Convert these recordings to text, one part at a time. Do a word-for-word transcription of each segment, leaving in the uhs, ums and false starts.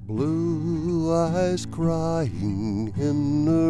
Blue eyes crying in the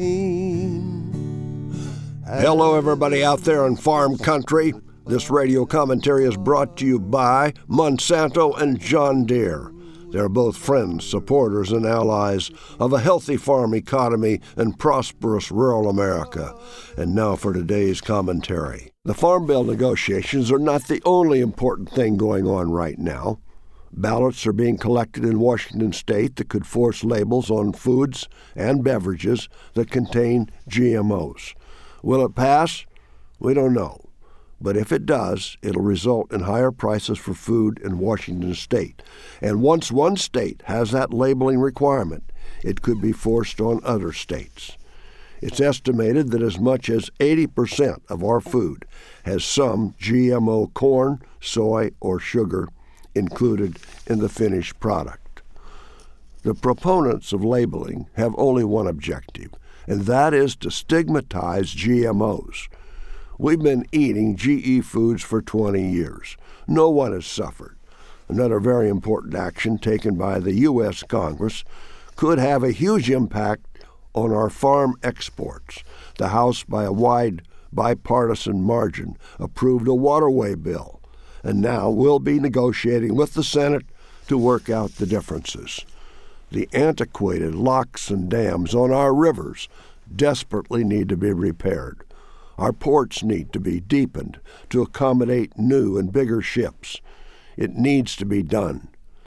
rain. Hello, everybody out there in farm country. This radio commentary is brought to you by Monsanto and John Deere. They're both friends, supporters, and allies of a healthy farm economy and prosperous rural America. And now for today's commentary. The Farm Bill negotiations are not the only important thing going on right now. Ballots are being collected in Washington state that could force labels on foods and beverages that contain G M Os. Will it pass? We don't know. But if it does, it'll result in higher prices for food in Washington state. And once one state has that labeling requirement, it could be forced on other states. It's estimated that as much as eighty percent of our food has some G M O corn, soy, or sugar included in the finished product. The proponents of labeling have only one objective, and that is to stigmatize G M Os. We've been eating G E foods for twenty years. No one has suffered. Another very important action taken by the U S Congress could have a huge impact on our farm exports. The House, by a wide bipartisan margin, approved a waterway bill, and now we'll be negotiating with the Senate to work out the differences. The antiquated locks and dams on our rivers desperately need to be repaired. Our ports need to be deepened to accommodate new and bigger ships. It needs to be done.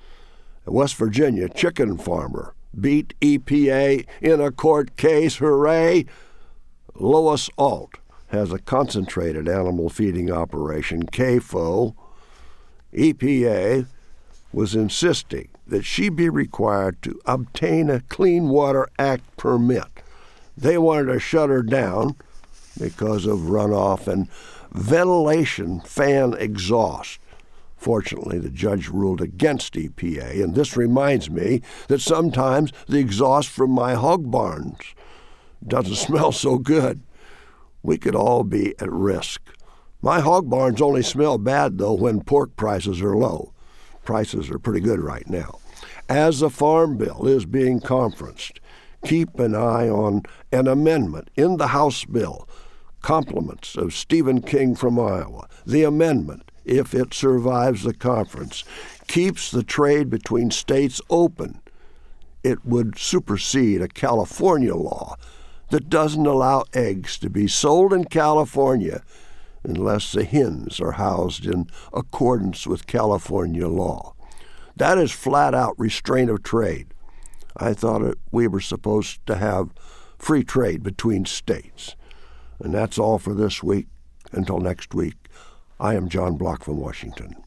A West Virginia chicken farmer beat E P A in a court case. Hooray! Lois Alt has a concentrated animal feeding operation, C A F O. E P A was insisting that she be required to obtain a Clean Water Act permit. They wanted to shut her down because of runoff and ventilation fan exhaust. Fortunately, the judge ruled against E P A, and this reminds me that sometimes the exhaust from my hog barns doesn't smell so good. We could all be at risk. My hog barns only smell bad, though, when pork prices are low. Prices are pretty good right now. As the Farm Bill is being conferenced, keep an eye on an amendment in the House bill, compliments of Stephen King from Iowa. The amendment, if it survives the conference, keeps the trade between states open. It would supersede a California law that doesn't allow eggs to be sold in California unless the hens are housed in accordance with California law. That is flat-out restraint of trade. I thought it, we were supposed to have free trade between states. And that's all for this week. Until next week, I am John Block from Washington.